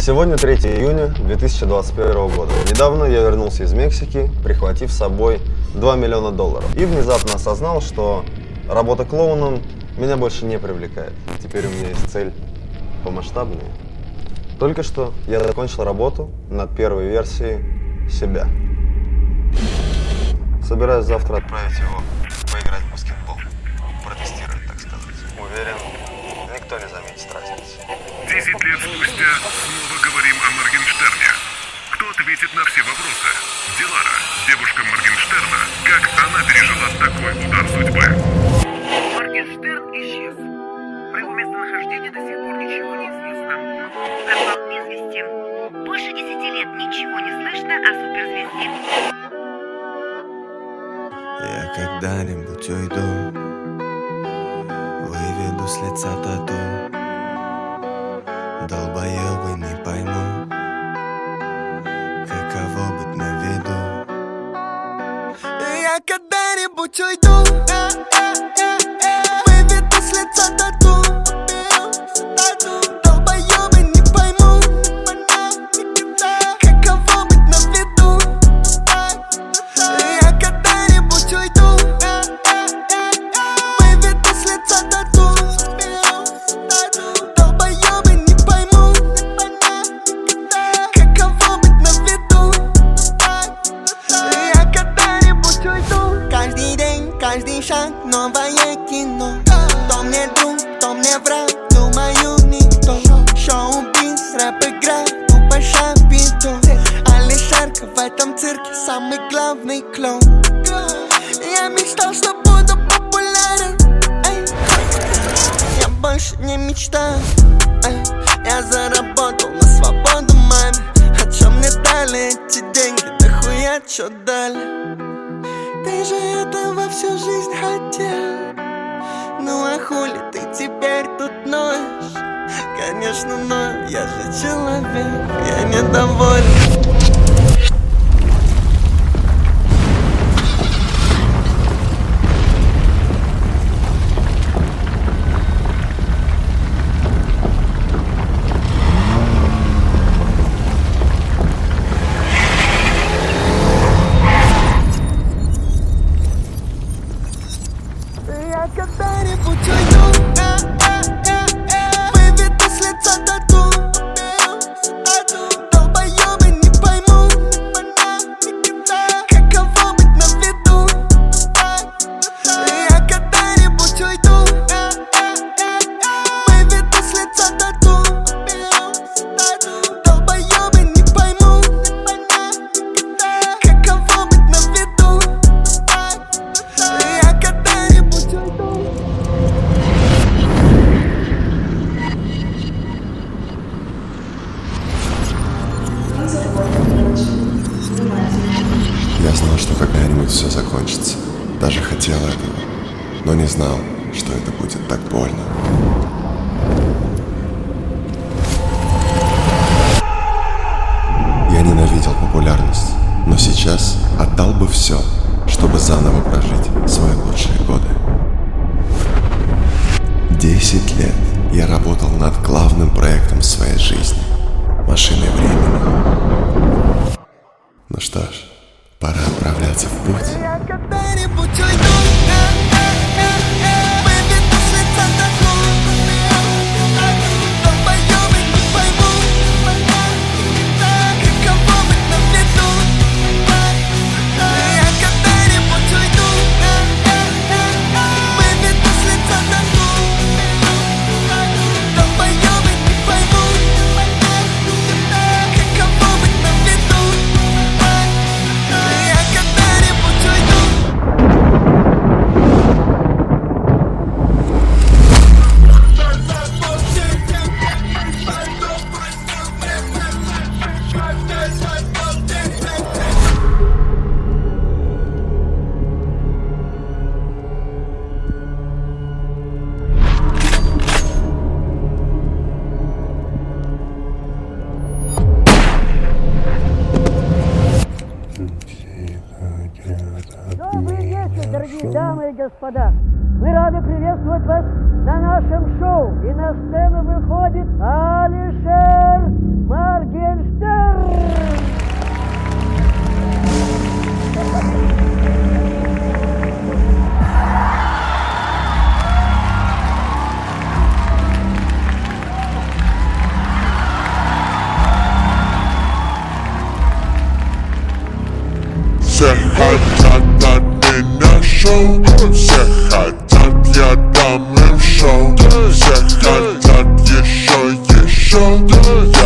Сегодня 3 июня 2021 года. Недавно я вернулся из Мексики, прихватив с собой $2 миллиона. И внезапно осознал, что работа клоуном меня больше не привлекает. Теперь у меня есть цель помасштабнее. Только что я закончил работу над первой версией себя. Собираюсь завтра отправить его поиграть в баскетбол. Протестировать, так сказать. Уверен, никто не заметит разницы. 10 лет спустя снова говорим о Моргенштерне. Кто ответит на все вопросы? Дилара, девушка Моргенштерна, как она пережила такой удар судьбы? Моргенштерн исчез. Про его местонахождение до сих пор ничего не известно. Пропал без вести. Больше 10 лет ничего не слышно о суперзвезде. Я когда-нибудь уйду, выведу с лица тату. Долбоёбы не поймут, каково быть на виду. Я когда-нибудь уйду, выведу с лица тату. Долбоёбы не поймут, каково быть на виду. Я когда-нибудь уйду, выведу с лица тату. Долбоёбы не поймут, каково быть на виду. Я когда-нибудь уйду. Каждый день, каждый шаг, новое кино. Кто мне друг, кто мне враг, думаю никто. Шоу-биз, рэп-игра, тупо шапито. Алишерка в этом цирке самый главный клоун. Я мечтал, что буду популярен. Я больше не мечтаю. Я заработал на свободу маме. А чё мне дали эти деньги? Да хуя чё дали? Ты же этого всю жизнь хотел. Ну а хули ты теперь тут ноешь? Конечно, ною, я же человек. Я недоволен. Я когда-нибудь уйду, выведу с лица тату. Долбоёбы не поймут, каково быть на виду. Я когда-нибудь уйду, выведу с лица тату. Долбоёбы не поймут, каково быть на виду. Я когда-нибудь уйду. Я знал, что когда-нибудь все закончится. Даже хотел этого, но не знал, что это будет так больно. Я ненавидел популярность, но сейчас отдал бы все, чтобы заново прожить свои лучшие годы. 10 лет я работал над главным проектом своей жизни – машиной времени. Ну что ж, пора отправляться в путь. Я когда-нибудь уйду, выведу с лица тату. Долбоёбы не поймут, каково быть на виду. Я когда-нибудь уйду, выведу с лица тату. Долбоёбы не поймут, каково быть на виду. Я когда-нибудь уйду. Добрый вечер, дорогие дамы и господа. Мы рады приветствовать вас на нашем шоу. И на сцену выходит Алишер Маргенштерн. чё делать?